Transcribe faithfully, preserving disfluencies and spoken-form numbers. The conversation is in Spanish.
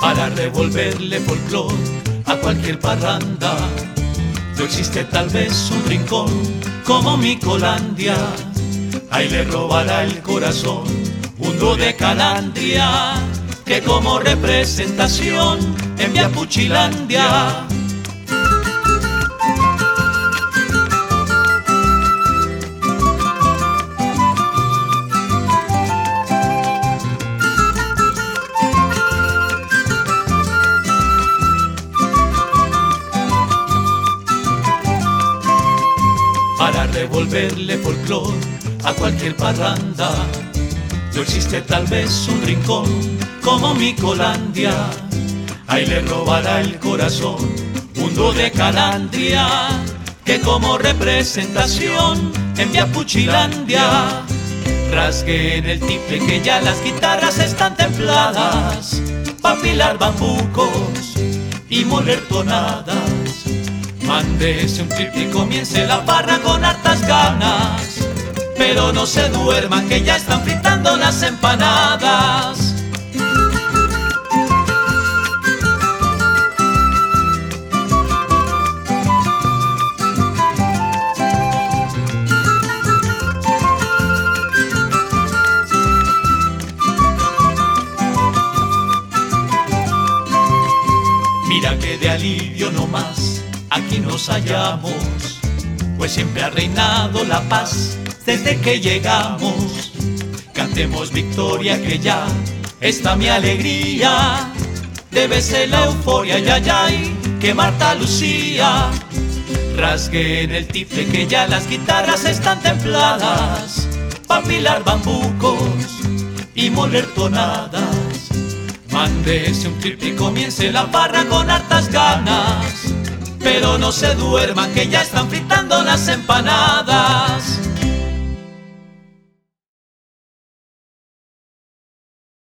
para revolverle folclor a cualquier parranda. No existe tal vez un rincón como mi Colandia, ahí le robará el corazón un dúo de Calandria, que como representación envía a Puchilandia. Para revolverle folclor a cualquier parranda, no existe tal vez un rincón como mi Colandia, ahí le robará el corazón un dúo de Calandria, que como representación envía a Puchilandia. Rasguen el tiple que ya las guitarras están templadas, pa' afilar bambucos y moler tonadas. Mándese un triple y comience la barra con hartas ganas, pero no se duerman que ya están fritando las empanadas. Mira que de alivio no más aquí nos hallamos, pues siempre ha reinado la paz desde que llegamos. Cantemos victoria que ya está mi alegría, debe ser la euforia, ya ya que Marta Lucía. Rasguen el tiple que ya las guitarras están templadas, pa' afilar bambucos y moler tonadas. Mándese un triple y comience la barra con hartas ganas, pero no se duerman que ya están fritando las empanadas.